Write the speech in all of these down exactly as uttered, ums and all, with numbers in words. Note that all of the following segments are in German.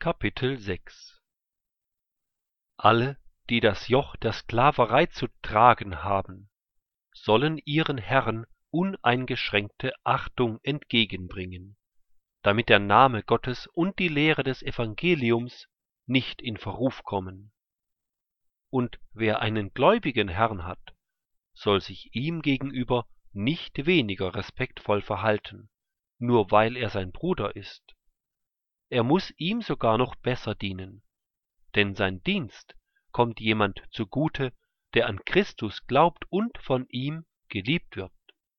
Kapitel sechs. Alle, die das Joch der Sklaverei zu tragen haben, sollen ihren Herren uneingeschränkte Achtung entgegenbringen, damit der Name Gottes und die Lehre des Evangeliums nicht in Verruf kommen. Und wer einen gläubigen Herrn hat, soll sich ihm gegenüber nicht weniger respektvoll verhalten, nur weil er sein Bruder ist. Er muss ihm sogar noch besser dienen, denn sein Dienst kommt jemand zugute, der an Christus glaubt und von ihm geliebt wird.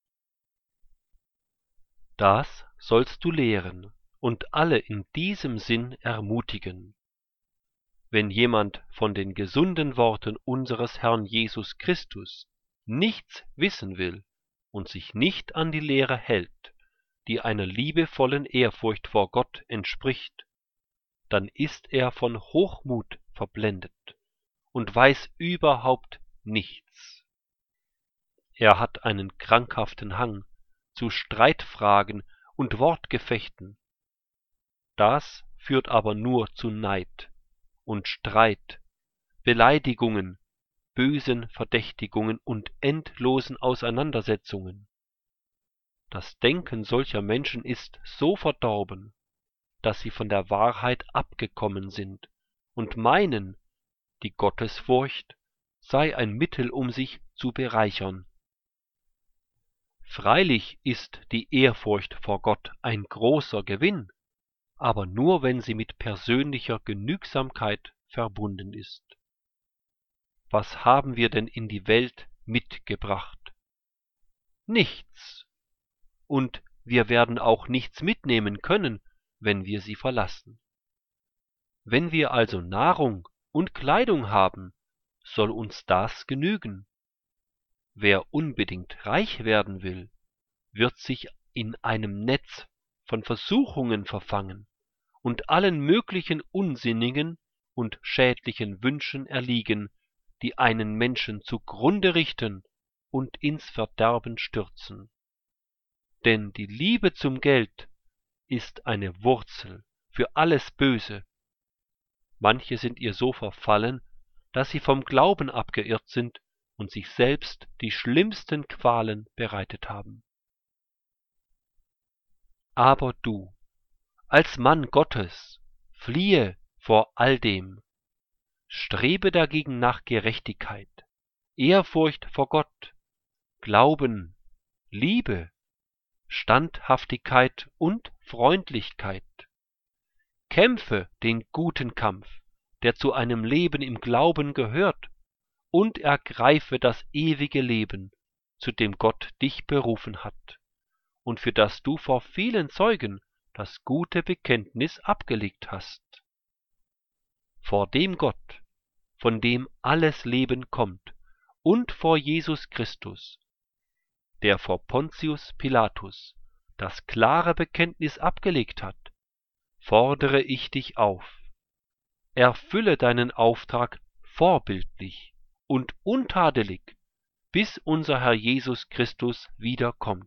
Das sollst du lehren und alle in diesem Sinn ermutigen. Wenn jemand von den gesunden Worten unseres Herrn Jesus Christus nichts wissen will und sich nicht an die Lehre hält, die einer liebevollen Ehrfurcht vor Gott entspricht, dann ist er von Hochmut verblendet und weiß überhaupt nichts. Er hat einen krankhaften Hang zu Streitfragen und Wortgefechten. Das führt aber nur zu Neid und Streit, Beleidigungen, bösen Verdächtigungen und endlosen Auseinandersetzungen. Das Denken solcher Menschen ist so verdorben, dass sie von der Wahrheit abgekommen sind und meinen, die Gottesfurcht sei ein Mittel, um sich zu bereichern. Freilich ist die Ehrfurcht vor Gott ein großer Gewinn, aber nur wenn sie mit persönlicher Genügsamkeit verbunden ist. Was haben wir denn in die Welt mitgebracht? Nichts. Und wir werden auch nichts mitnehmen können, wenn wir sie verlassen. Wenn wir also Nahrung und Kleidung haben, soll uns das genügen. Wer unbedingt reich werden will, wird sich in einem Netz von Versuchungen verfangen und allen möglichen unsinnigen und schädlichen Wünschen erliegen, die einen Menschen zugrunde richten und ins Verderben stürzen. Denn die Liebe zum Geld ist eine Wurzel für alles Böse. Manche sind ihr so verfallen, dass sie vom Glauben abgeirrt sind und sich selbst die schlimmsten Qualen bereitet haben. Aber du, als Mann Gottes, fliehe vor all dem. Strebe dagegen nach Gerechtigkeit, Ehrfurcht vor Gott, Glauben, Liebe, Standhaftigkeit und Freundlichkeit. Kämpfe den guten Kampf, der zu einem Leben im Glauben gehört, und ergreife das ewige Leben, zu dem Gott dich berufen hat, und für das du vor vielen Zeugen das gute Bekenntnis abgelegt hast. Vor dem Gott, von dem alles Leben kommt, und vor Jesus Christus, der vor Pontius Pilatus das klare Bekenntnis abgelegt hat, fordere ich dich auf. Erfülle deinen Auftrag vorbildlich und untadelig, bis unser Herr Jesus Christus wiederkommt.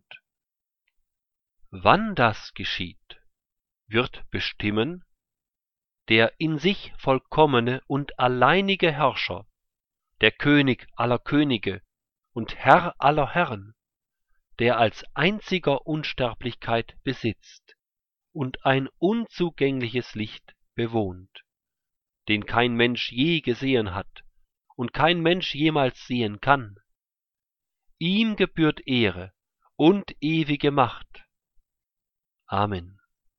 Wann das geschieht, wird bestimmen der in sich vollkommene und alleinige Herrscher, der König aller Könige und Herr aller Herren, der als einziger Unsterblichkeit besitzt und ein unzugängliches Licht bewohnt, den kein Mensch je gesehen hat und kein Mensch jemals sehen kann. Ihm gebührt Ehre und ewige Macht. Amen.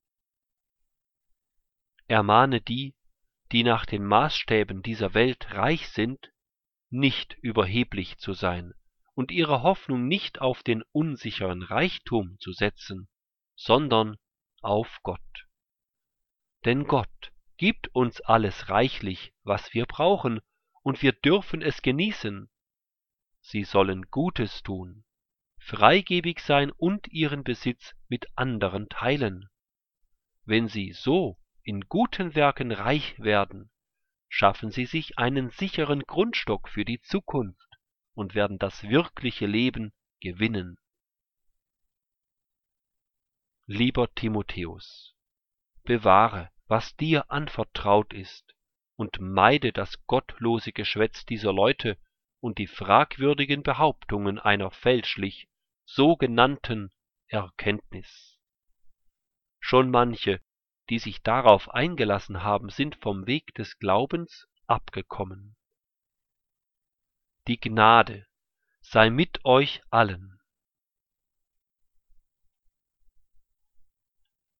Ermahne die, die nach den Maßstäben dieser Welt reich sind, nicht überheblich zu sein und ihre Hoffnung nicht auf den unsicheren Reichtum zu setzen, sondern auf Gott. Denn Gott gibt uns alles reichlich, was wir brauchen, und wir dürfen es genießen. Sie sollen Gutes tun, freigebig sein und ihren Besitz mit anderen teilen. Wenn sie so in guten Werken reich werden, schaffen sie sich einen sicheren Grundstock für die Zukunft und werden das wirkliche Leben gewinnen. Lieber Timotheus, bewahre was dir anvertraut ist, und meide das gottlose Geschwätz dieser Leute und die fragwürdigen Behauptungen einer fälschlich sogenannten Erkenntnis. Schon manche, die sich darauf eingelassen haben, sind vom Weg des Glaubens abgekommen. Die Gnade sei mit euch allen.